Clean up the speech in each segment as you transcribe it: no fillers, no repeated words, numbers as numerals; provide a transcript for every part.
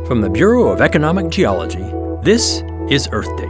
From the Bureau of Economic Geology, this is Earth Date.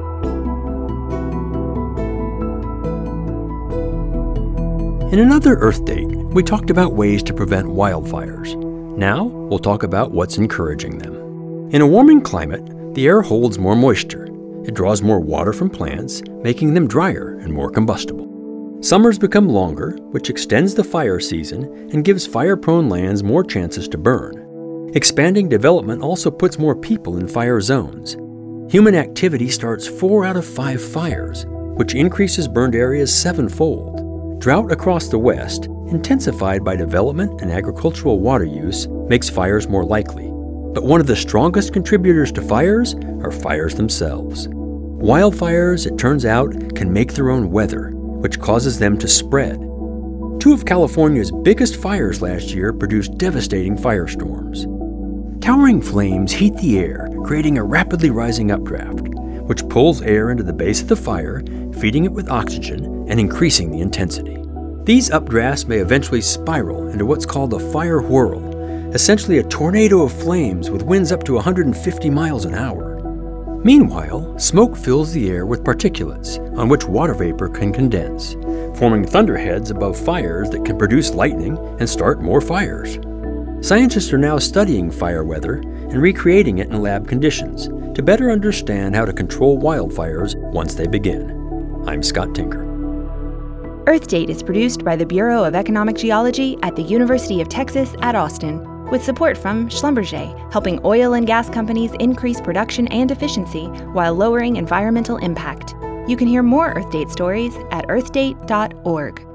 In another Earth Date, we talked about ways to prevent wildfires. Now, we'll talk about what's encouraging them. In a warming climate, the air holds more moisture. It draws more water from plants, making them drier and more combustible. Summers become longer, which extends the fire season and gives fire-prone lands more chances to burn. Expanding development also puts more people in fire zones. Human activity starts 4 out of 5 fires, which increases burned areas 7-fold. Drought across the West, intensified by development and agricultural water use, makes fires more likely. But one of the strongest contributors to fires are fires themselves. Wildfires, it turns out, can make their own weather, which causes them to spread. 2 of California's biggest fires last year produced devastating firestorms. Towering flames heat the air, creating a rapidly rising updraft, which pulls air into the base of the fire, feeding it with oxygen and increasing the intensity. These updrafts may eventually spiral into what's called a fire whirl, essentially a tornado of flames with winds up to 150 miles an hour. Meanwhile, smoke fills the air with particulates on which water vapor can condense, forming thunderheads above fires that can produce lightning and start more fires. Scientists are now studying fire weather and recreating it in lab conditions to better understand how to control wildfires once they begin. I'm Scott Tinker. Earth Date is produced by the Bureau of Economic Geology at the University of Texas at Austin, with support from Schlumberger, helping oil and gas companies increase production and efficiency while lowering environmental impact. You can hear more Earth Date stories at earthdate.org.